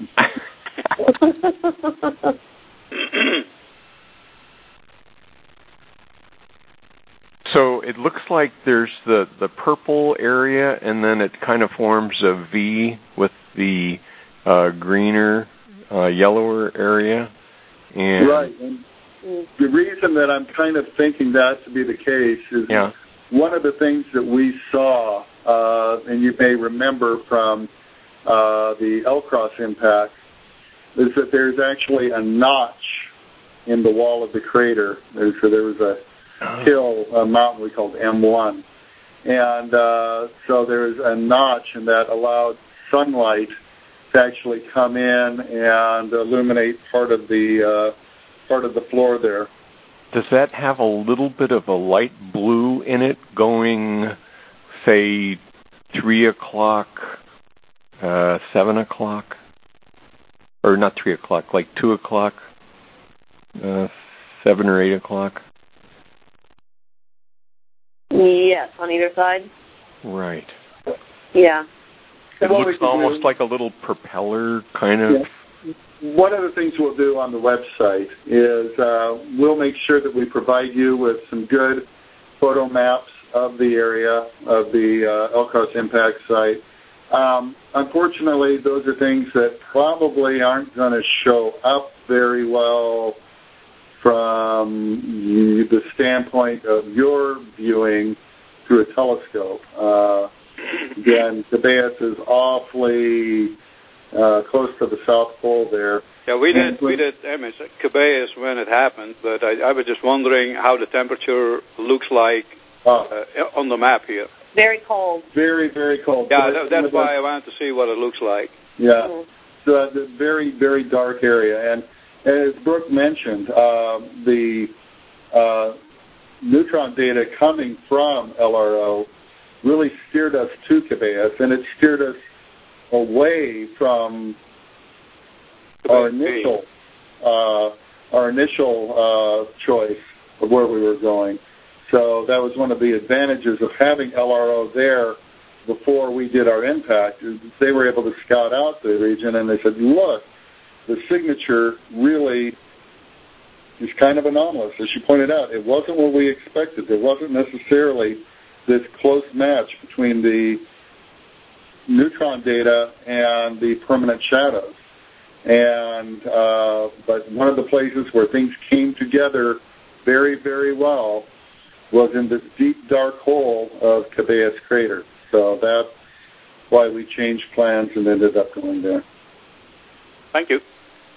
So it looks like there's the, the purple area, and then it kind of forms a V with the uh, greener, uh, yellower area. And right. And the reason that I'm kind of thinking that to be the case is yeah. one of the things that we saw, uh, and you may remember from uh, the L-Cross impact, is that there's actually a notch in the wall of the crater. There's, so there was a oh. hill, a mountain we called M one. And uh, so there's a notch, and that allowed sunlight to actually come in and illuminate part of the uh, part of the floor there. Does that have a little bit of a light blue in it going, say, three o'clock, uh, seven o'clock? Or not three o'clock, like two o'clock, uh, seven or eight o'clock? Yes, on either side. Right. Yeah. It looks almost do, like a little propeller kind of. Yeah. One of the things we'll do on the website is uh, we'll make sure that we provide you with some good photo maps of the area of the uh, L-Cross impact site. Um, unfortunately, those are things that probably aren't going to show up very well from the standpoint of your viewing through a telescope. Uh, again, Cabeus is awfully uh, close to the South Pole there. Yeah, we did we did image Cabeus when it happened, but I, I was just wondering how the temperature looks like uh, on the map here. Very cold. Very, very cold. Yeah, that, that's why I wanted to see what it looks like. Yeah, mm-hmm. So it's a very, very dark area. And as Brooke mentioned, uh, the uh, neutron data coming from L R O really steered us to Cabeus, and it steered us away from our initial uh, our initial uh, choice of where we were going. So that was one of the advantages of having L R O there before we did our impact. They were able to scout out the region, and they said, look, the signature really is kind of anomalous. As you pointed out, it wasn't what we expected. There wasn't necessarily this close match between the neutron data and the permanent shadows. And uh, but one of the places where things came together very, very well was in this deep, dark hole of Cabeus Crater. So that's why we changed plans and ended up going there. Thank you.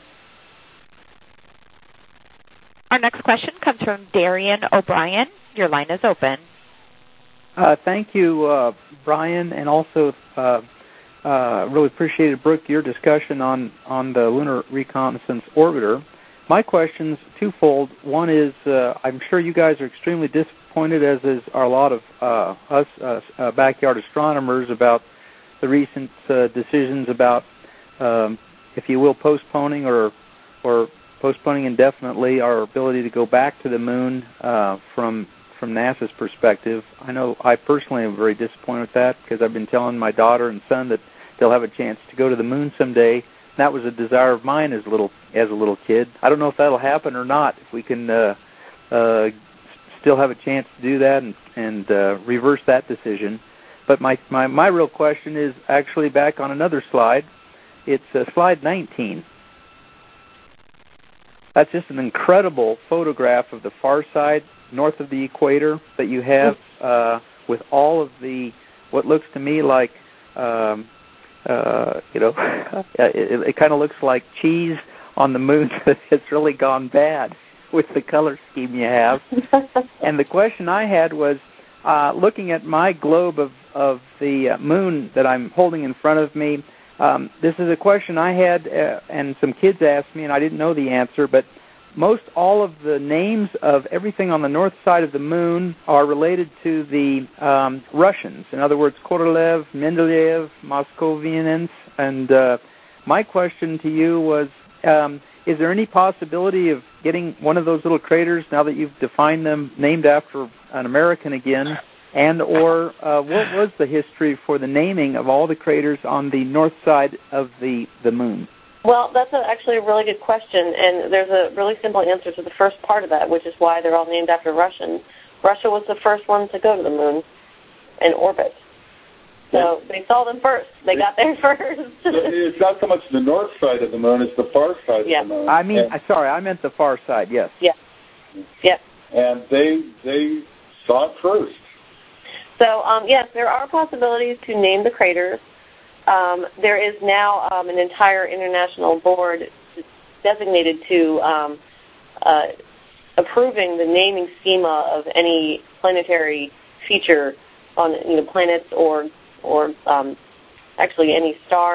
Our next question comes from Darian O'Brien. Your line is open. Uh, thank you, uh, Brian, and also uh, uh, really appreciated, Brooke, your discussion on, on the Lunar Reconnaissance Orbiter. My question's twofold. One is, uh, I'm sure you guys are extremely disappointed, as is are a lot of uh, us uh, uh, backyard astronomers, about the recent uh, decisions about, um, if you will, postponing or or postponing indefinitely our ability to go back to the moon uh, from from NASA's perspective. I know I personally am very disappointed with that, because I've been telling my daughter and son that they'll have a chance to go to the moon someday. That was a desire of mine as a little as a little kid. I don't know if that'll happen or not. If we can uh, uh, still have a chance to do that and, and uh, reverse that decision. But my, my my real question is actually back on another slide. It's uh, slide nineteen. That's just an incredible photograph of the far side, north of the equator, that you have uh, with all of the what looks to me like. Um, Uh, you know, it, it kind of looks like cheese on the moon that has really gone bad with the color scheme you have. And the question I had was, uh, looking at my globe of, of the uh, moon that I'm holding in front of me, um, this is a question I had, uh, and some kids asked me, and I didn't know the answer, but most all of the names of everything on the north side of the moon are related to the um, Russians. In other words, Korolev, Mendeleev, Moscovians. And uh, my question to you was, um, is there any possibility of getting one of those little craters, now that you've defined them, named after an American again? And or uh, what was the history for the naming of all the craters on the north side of the, the moon? Well, that's a, actually a really good question, and there's a really simple answer to the first part of that, which is why they're all named after Russians. Russia was the first one to go to the moon and orbit. So they saw them first. They got there first. It's not so much the north side of the moon, it's the far side yeah. of the moon. I mean, and, sorry, I meant the far side, yes. Yeah. Yeah. And they they saw it first. So, um, yes, there are possibilities to name the craters. Um, there is now um, an entire international board designated to um, uh, approving the naming schema of any planetary feature on, you know, planets or or um, actually any star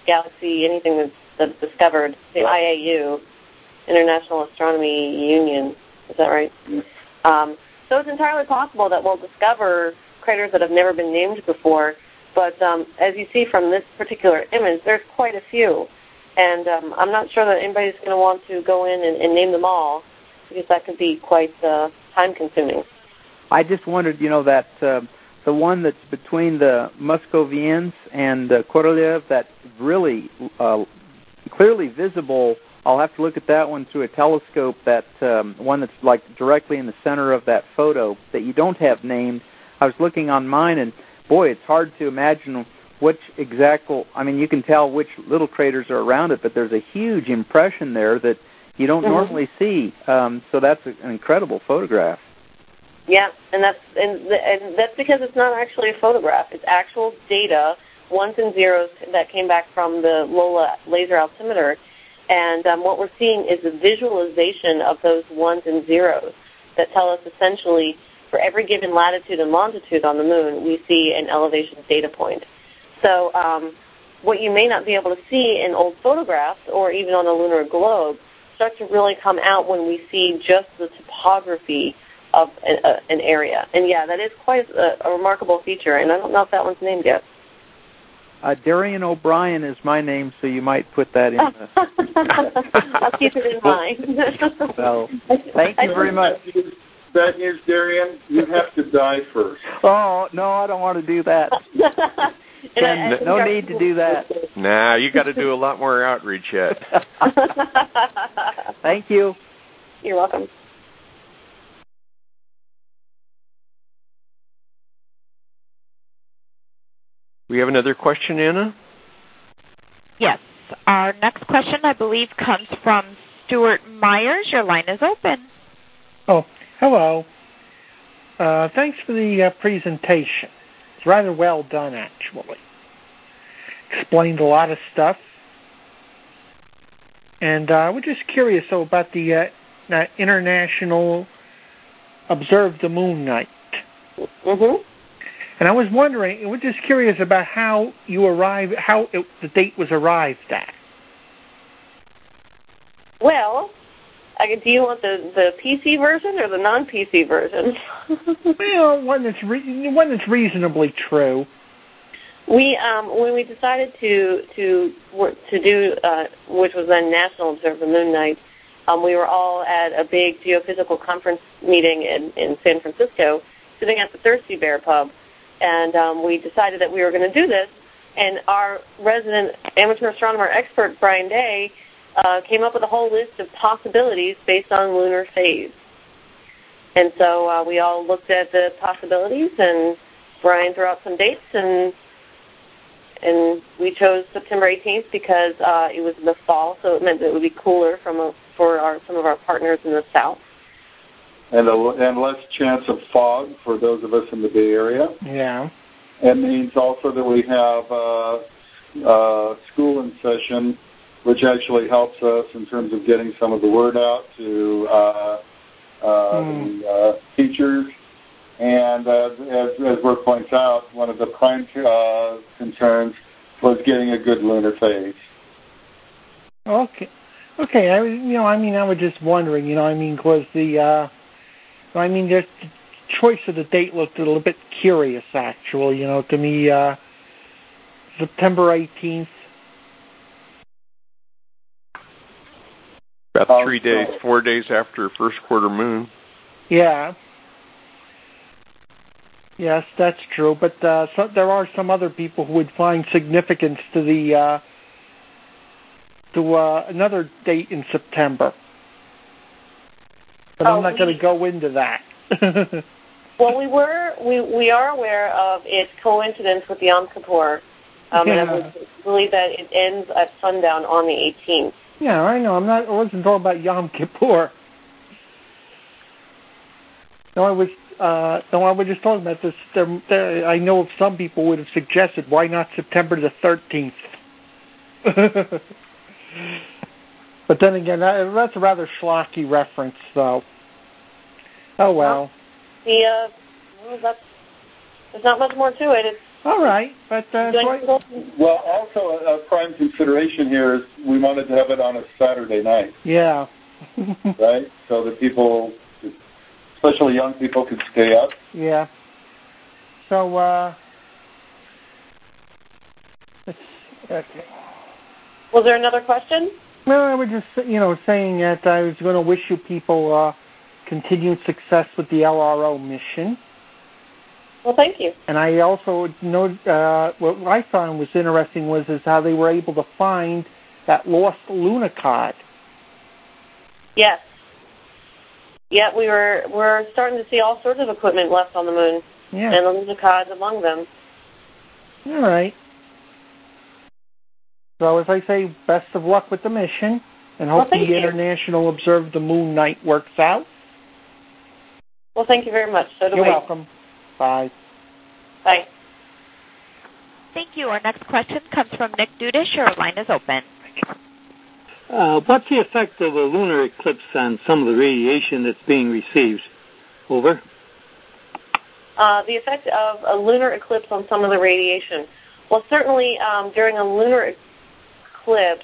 galaxy, anything that's, that's discovered, the I A U, International Astronomy Union, is that right? Mm-hmm. Um, so it's entirely possible that we'll discover craters that have never been named before, but um, as you see from this particular image, there's quite a few, and um, I'm not sure that anybody's going to want to go in and, and name them all, because that could be quite uh, time-consuming. I just wondered, you know, that uh, the one that's between the Muscovians and uh, Korolev, that's really uh, clearly visible. I'll have to look at that one through a telescope, that um, one that's like directly in the center of that photo that you don't have named. I was looking on mine, and boy, it's hard to imagine which exact, I mean, you can tell which little craters are around it, but there's a huge impression there that you don't mm-hmm. normally see. Um, so that's an incredible photograph. Yeah, and that's and, and that's because it's not actually a photograph. It's actual data, ones and zeros that came back from the LOLA laser altimeter. And um, what we're seeing is a visualization of those ones and zeros that tell us essentially for every given latitude and longitude on the moon, we see an elevation data point. So um, what you may not be able to see in old photographs or even on a lunar globe start to really come out when we see just the topography of a, a, an area. And, yeah, that is quite a, a remarkable feature, and I don't know if that one's named yet. Uh, Darian O'Brien is my name, so you might put that in. The... I'll keep it in mind. So, thank you very much. Bad news, Darian. You have to die first. Oh, no, I don't want to do that. and I, I no need to do that. Nah, you got to do a lot more outreach yet. Thank you. You're welcome. We have another question, Anna? Yes. Our next question, I believe, comes from Stuart Myers. Your line is open. Oh, hello. Uh, thanks for the uh, presentation. It's rather well done, actually. Explained a lot of stuff. And uh, I was just curious, though, about the uh, uh, International Observe the Moon Night. Mm-hmm. And I was wondering, I was just curious about how you arrived, how it, the date was arrived at. Well, I, do you want the, the P C version or the non-P C version? Well, one that's re- one that's reasonably true. We um, when we decided to to to do uh, which was then National Observe the Moon Night, um, we were all at a big geophysical conference meeting in, in San Francisco, sitting at the Thirsty Bear Pub. And um, we decided that we were going to do this, and our resident amateur astronomer expert, Brian Day, uh, came up with a whole list of possibilities based on lunar phase. And so uh, we all looked at the possibilities, and Brian threw out some dates, and and we chose September eighteenth because uh, it was in the fall, so it meant that it would be cooler from a, for our, some of our partners in the south. And, a, and less chance of fog for those of us in the Bay Area. Yeah. It means also that we have uh, uh, school in session, which actually helps us in terms of getting some of the word out to uh, uh, mm. the uh, teachers. And uh, as, as Brooke points out, one of the prime uh, concerns was getting a good lunar phase. Okay. Okay. I, you know, I mean, I was just wondering, you know, I mean, was the... Uh, I mean, just the choice of the date looked a little bit curious, actually, you know, to me, uh, September eighteenth. About three days, four days after first quarter moon. Yeah. Yes, that's true, but uh, so, there are some other people who would find significance to the, uh, to uh, another date in September. But I'm oh, not going to go into that. Well, we were we we are aware of its coincidence with Yom Kippur, um, yeah. and I believe that it ends at sundown on the eighteenth. Yeah, I know. I'm not. I wasn't talking about Yom Kippur. No, I was. Uh, no, I was just talking about this. There, there, I know of some people would have suggested why not September the thirteenth. But then again, that, that's a rather schlocky reference, though. Oh, well. The, uh, well, that's, there's not much more to it. It's All right, but uh, so I, well, also a, a prime consideration here is we wanted to have it on a Saturday night. Yeah. Right, so that people, especially young people, could stay up. Yeah. So, uh, okay. Was there another question? Well, I was just, you know, saying that I was going to wish you people uh, continued success with the L R O mission. Well, thank you. And I also know uh, what I found was interesting was is how they were able to find that lost Luna card. Yes. Yeah, we were we're starting to see all sorts of equipment left on the moon, yeah. and the Luna cards among them. All right. So as I say, best of luck with the mission, and hope well, the you. International Observe the Moon night works out. Well, thank you very much. So do You're we. welcome. Bye. Bye. Thank you. Our next question comes from Nick Dudish. Your line is open. Uh, what's the effect of a lunar eclipse on some of the radiation that's being received? Over. Uh, the effect of a lunar eclipse on some of the radiation. Well, certainly um, during a lunar eclipse,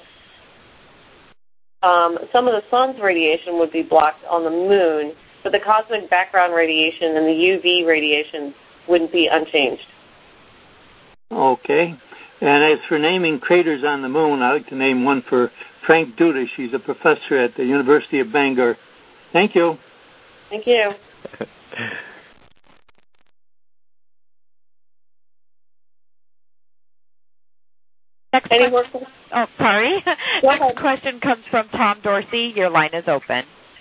um, some of the sun's radiation would be blocked on the moon, but the cosmic background radiation and the U V radiation wouldn't be unchanged. Okay. And as for naming craters on the moon, I'd like to name one for Frank Dudish. He's a professor at the University of Bangor. Thank you. Thank you. Next Any question, more questions? Oh, sorry. Go Next ahead. question comes from Tom Dorsey. Your line is open.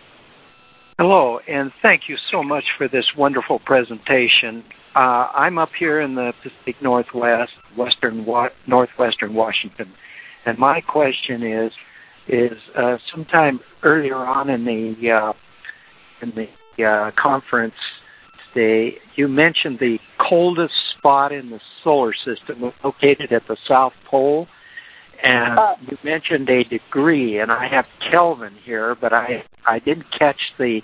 Hello, and thank you so much for this wonderful presentation. Uh, I'm up here in the Pacific Northwest, western wa- northwestern Washington, and my question is, is uh, sometime earlier on in the uh, in the uh, conference today, you mentioned the coldest spot in the solar system was located at the South Pole, and uh, you mentioned a degree, and I have Kelvin here, but I I didn't catch the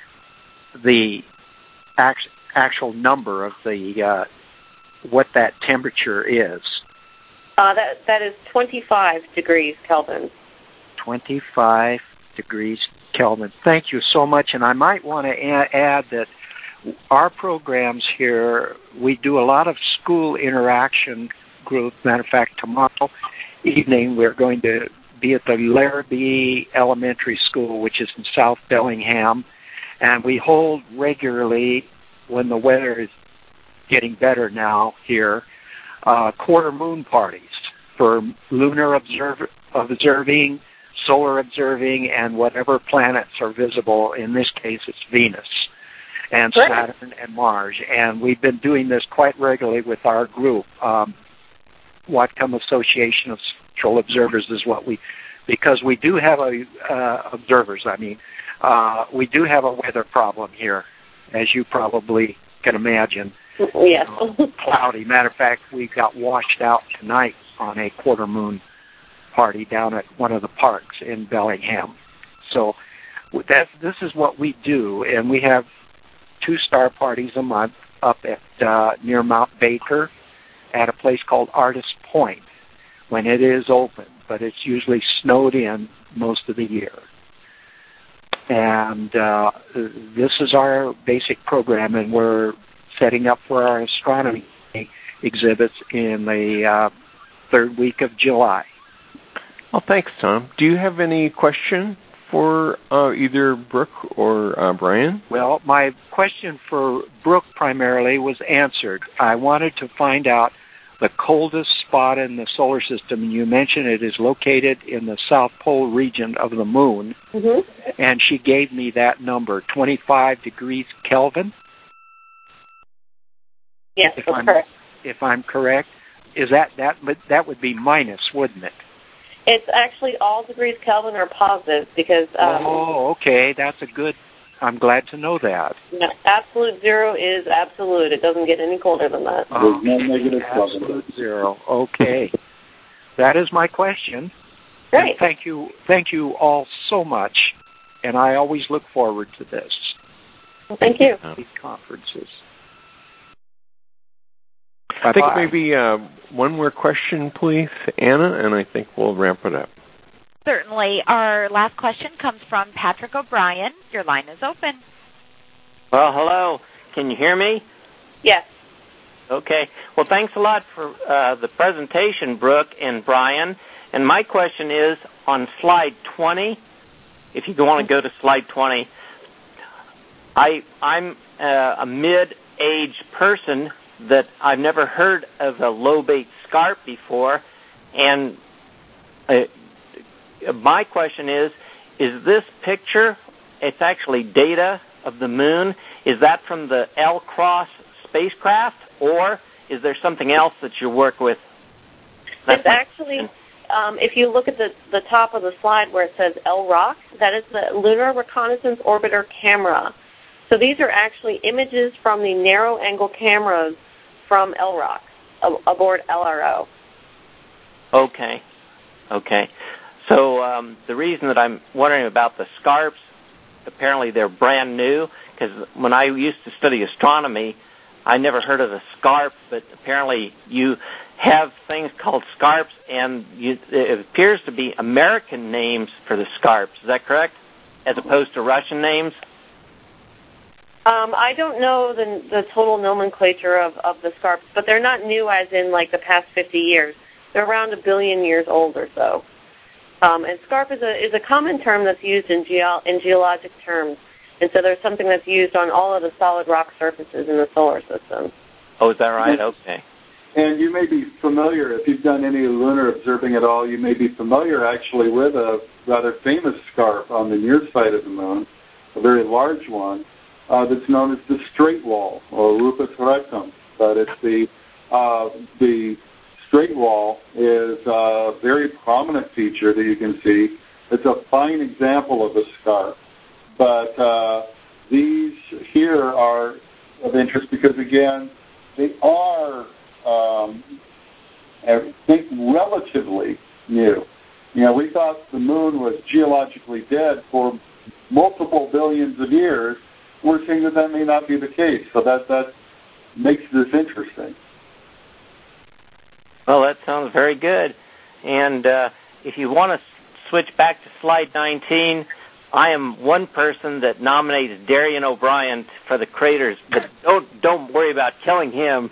the act, actual number of the uh, what that temperature is. Uh, that that is twenty-five degrees Kelvin. twenty-five degrees Kelvin. Thank you so much, and I might want to a- add that our programs here, we do a lot of school interaction group. Matter of fact, tomorrow evening we're going to be at the Larrabee Elementary School, which is in South Bellingham, and we hold regularly, when the weather is getting better now here, uh, quarter moon parties for lunar observer, observing, solar observing, and whatever planets are visible. In this case, it's Venus and Great. Saturn and Mars. And we've been doing this quite regularly with our group. Um, Whatcom Association of Spectral Observers is what we, because we do have a, uh, observers, I mean, uh, we do have a weather problem here, as you probably can imagine. Yes. Uh, cloudy. Matter of fact, we got washed out tonight on a quarter moon party down at one of the parks in Bellingham. So that this is what we do, and we have two star parties a month up at uh, near Mount Baker at a place called Artist Point when it is open, but it's usually snowed in most of the year. And uh, this is our basic program, and we're setting up for our astronomy exhibits in the uh, third week of July. Well, thanks, Tom. Do you have any question for uh, either Brooke or uh, Brian? Well, my question for Brooke primarily was answered. I wanted to find out the coldest spot in the solar system, and you mentioned it is located in the South Pole region of the moon, mm-hmm. and she gave me that number, twenty-five degrees Kelvin. Yes, if that's I'm, correct. If I'm correct, is that that? But that would be minus, wouldn't it? It's actually all degrees Kelvin are positive because. Um, oh, okay, that's a good. I'm glad to know that. No, absolute zero is absolute. It doesn't get any colder than that. Oh, There's no negative absolute Kelvin. zero. Okay, that is my question. Great. And thank you, thank you all so much, and I always look forward to this. Well, thank you. These conferences. I think maybe uh, one more question, please, Anna, and I think we'll wrap it up. Certainly. Our last question comes from Patrick O'Brien. Your line is open. Well, hello. Can you hear me? Yes. Okay. Well, thanks a lot for uh, the presentation, Brooke and Brian. And my question is on slide twenty. If you want to go to slide twenty, I, I'm uh, a mid-aged person that I've never heard of a lobate scarp before, and uh, my question is, is this picture, it's actually data of the moon, is that from the L-Cross spacecraft, or is there something else that you work with? That's it's actually, um, if you look at the, the top of the slide where it says L R O C, that is the Lunar Reconnaissance Orbiter camera. So these are actually images from the narrow-angle cameras from L R O C, aboard L R O. Okay. Okay. So um, the reason that I'm wondering about the scarps, apparently they're brand new, because when I used to study astronomy, I never heard of the scarp, but apparently you have things called scarps, and you, it appears to be American names for the scarps. Is that correct? As opposed to Russian names? Um, I don't know the, the total nomenclature of, of the scarps, but they're not new as in like the past fifty years. They're around a billion years old or so. Um, and scarp is a is a common term that's used in, geo- in geologic terms. And so there's something that's used on all of the solid rock surfaces in the solar system. Oh, is that right? Okay. And you may be familiar, if you've done any lunar observing at all, you may be familiar actually with a rather famous scarp on the near side of the moon, a very large one, uh, that's known as the straight wall, or rupus rectum. But it's the, uh, the straight wall is a very prominent feature that you can see. It's a fine example of a scarp. But uh, these here are of interest because, again, they are, um, I think, relatively new. You know, we thought the moon was geologically dead for multiple billions of years. We're seeing that that may not be the case. So that, that makes this interesting. Well, that sounds very good. And uh, if you want to switch back to slide nineteen, I am one person that nominated Darian O'Brien for the craters, but don't don't worry about killing him.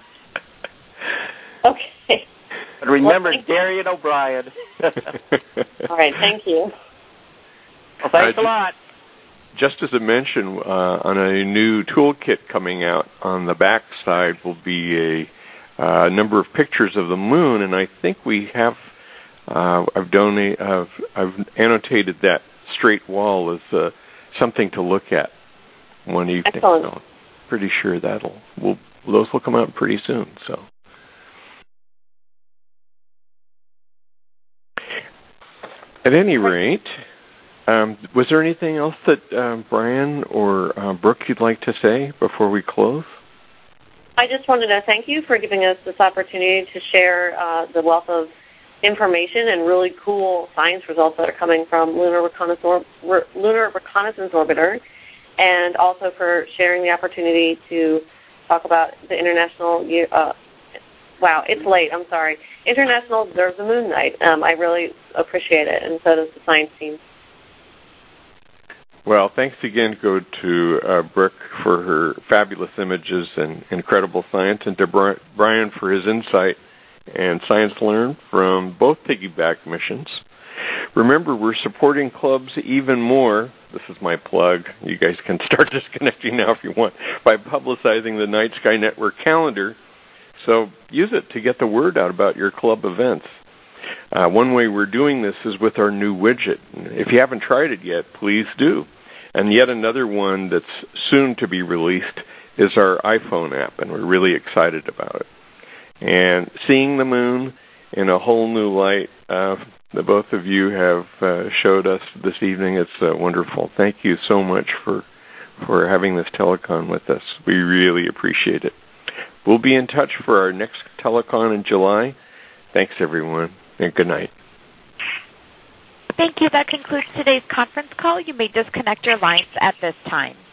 Okay. But remember well, Darian O'Brien. All right, thank you. Well, thanks uh, a lot. Just as a mention, uh, on a new toolkit coming out, on the back side will be a uh, number of pictures of the moon, and I think we have, uh, I've, donate, uh, I've annotated that straight wall as uh, something to look at one evening. Excellent. So pretty sure that'll will those will come out pretty soon. So at any rate, um, was there anything else that um, Brian or uh, Brooke you'd like to say before we close? I just wanted to thank you for giving us this opportunity to share uh, the wealth of information and really cool science results that are coming from Lunar Reconnaissance, Lunar Reconnaissance Orbiter, and also for sharing the opportunity to talk about the International, uh, wow, it's late, I'm sorry, International Observe the Moon Night. Um, I really appreciate it, and so does the science team. Well, thanks again go to uh, Brooke for her fabulous images and incredible science, and to Brian for his insight and science learned from both piggyback missions. Remember, we're supporting clubs even more. This is my plug. You guys can start disconnecting now if you want, by publicizing the Night Sky Network calendar. So use it to get the word out about your club events. Uh, one way we're doing this is with our new widget. If you haven't tried it yet, please do. And yet another one that's soon to be released is our iPhone app, and we're really excited about it. And seeing the moon in a whole new light, uh, the both of you have uh, showed us this evening. It's uh, wonderful. Thank you so much for for having this telecon with us. We really appreciate it. We'll be in touch for our next telecon in July. Thanks, everyone, and good night. Thank you. That concludes today's conference call. You may disconnect your lines at this time.